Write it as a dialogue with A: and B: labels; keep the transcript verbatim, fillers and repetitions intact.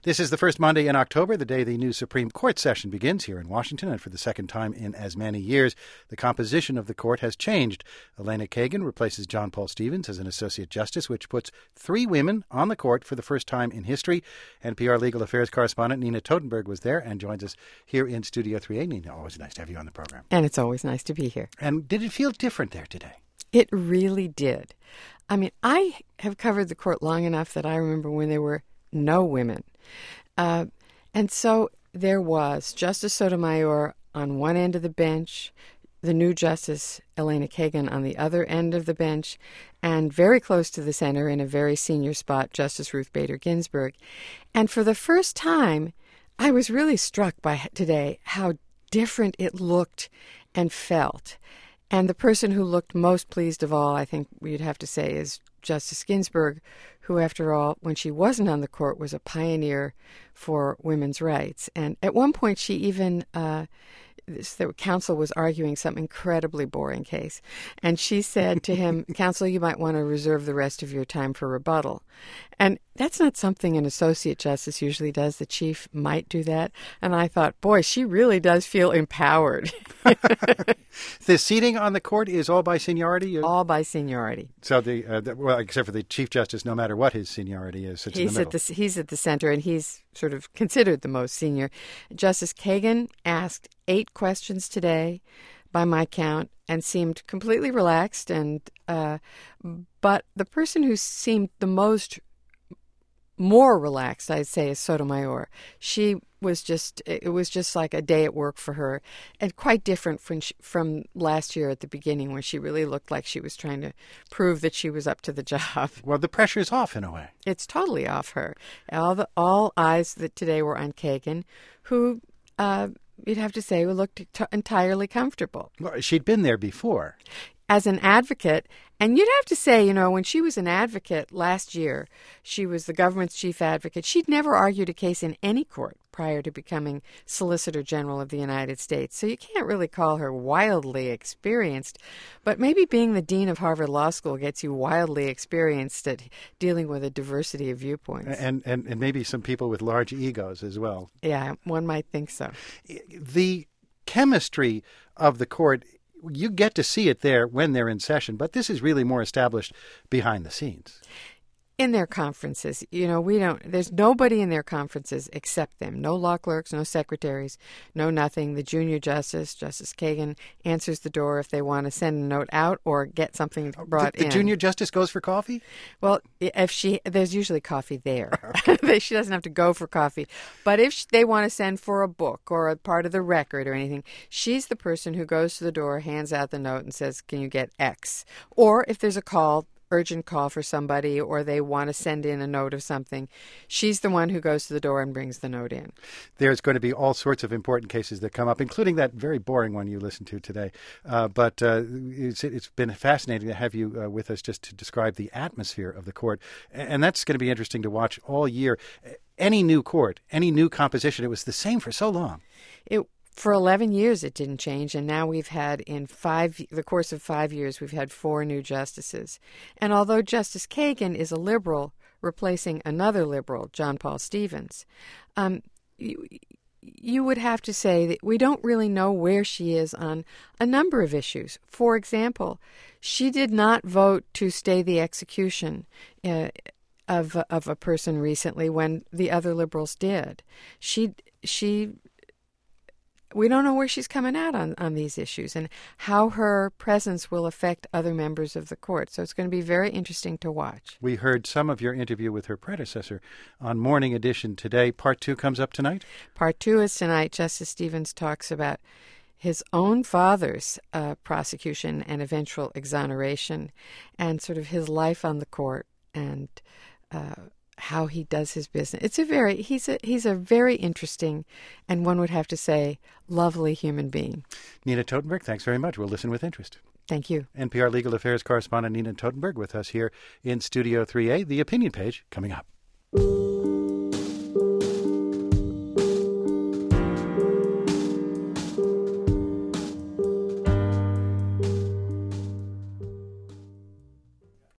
A: This is the first Monday in October, the day the new Supreme Court session begins here in Washington, and for the second time in as many years, the composition of the court has changed. Elena Kagan replaces John Paul Stevens as an Associate Justice, which puts three women on the court for the first time in history. N P R Legal Affairs correspondent Nina Totenberg was there and joins us here in Studio three A. Nina, always nice to have you on the program.
B: And it's always nice to be here.
A: And did it feel different there today?
B: It really did. I mean, I have covered the court long enough that I remember when there were no women. Uh, and so there was Justice Sotomayor on one end of the bench, the new Justice Elena Kagan on the other end of the bench, and very close to the center in a very senior spot, Justice Ruth Bader Ginsburg. And for the first time, I was really struck by today how different it looked and felt. And the person who looked most pleased of all, I think we'd have to say, is Justice Ginsburg, who, after all, when she wasn't on the court, was a pioneer for women's rights. And at one point, she even, uh, this, the counsel was arguing some incredibly boring case. And she said to him, "Counsel, you might want to reserve the rest of your time for rebuttal." And that's not something an associate justice usually does. The chief might do that. And I thought, boy, she really does feel empowered.
A: The seating on the court is all by seniority?
B: All by seniority.
A: So, the, uh, the well, except for the Chief Justice, no matter what his seniority is, sits
B: he's
A: in the middle.
B: At the, he's at the center, and he's sort of considered the most senior. Justice Kagan asked eight questions today, by my count, and seemed completely relaxed. And uh, but the person who seemed the most more relaxed, I'd say, is Sotomayor. She was just, it was just like a day at work for her, and quite different from she, from last year at the beginning, when she really looked like she was trying to prove that she was up to the job.
A: Well, the pressure's off in a way.
B: It's totally off her. All the all eyes that today were on Kagan, who uh, you'd have to say looked t- entirely comfortable.
A: Well, she'd been there before.
B: As an advocate, and you'd have to say, you know, when she was an advocate last year, she was the government's chief advocate. She'd never argued a case in any court prior to becoming Solicitor General of the United States. So you can't really call her wildly experienced. But maybe being the dean of Harvard Law School gets you wildly experienced at dealing with a diversity of viewpoints.
A: And, and, and maybe some people with large egos as well.
B: Yeah, one might think so.
A: The chemistry of the court, you get to see it there when they're in session, but this is really more established behind the scenes.
B: In their conferences, you know, we don't, there's nobody in their conferences except them. No law clerks, no secretaries, no nothing. The junior justice, Justice Kagan, answers the door if they want to send a note out or get something brought
A: the, the
B: in.
A: The junior justice goes for coffee?
B: Well, if she, there's usually coffee there. Okay. She doesn't have to go for coffee. But if she, they want to send for a book or a part of the record or anything, she's the person who goes to the door, hands out the note and says, "Can you get X?" Or if there's a call, urgent call for somebody, or they want to send in a note of something, she's the one who goes to the door and brings the note in.
A: There's going to be all sorts of important cases that come up, including that very boring one you listened to today. Uh, but uh, it's, it's been fascinating to have you uh, with us just to describe the atmosphere of the court. And that's going to be interesting to watch all year. Any new court, any new composition, it was the same for so long.
B: It For eleven years, it didn't change, and now we've had, in five, the course of five years, we've had four new justices. And although Justice Kagan is a liberal, replacing another liberal, John Paul Stevens, um, you, you would have to say that we don't really know where she is on a number of issues. For example, she did not vote to stay the execution uh, of of a person recently when the other liberals did. She she. We don't know where she's coming out on, on these issues and how her presence will affect other members of the court. So it's going to be very interesting to watch.
A: We heard some of your interview with her predecessor on Morning Edition today. Part two comes up tonight?
B: Part two is tonight. Justice Stevens talks about his own father's uh, prosecution and eventual exoneration and sort of his life on the court and uh how he does his business. It's a very he's a he's a very interesting and, one would have to say, lovely human being.
A: Nina Totenberg, thanks very much. We'll listen with interest.
B: Thank you.
A: N P R Legal Affairs correspondent Nina Totenberg with us here in Studio three A. The Opinion Page coming up.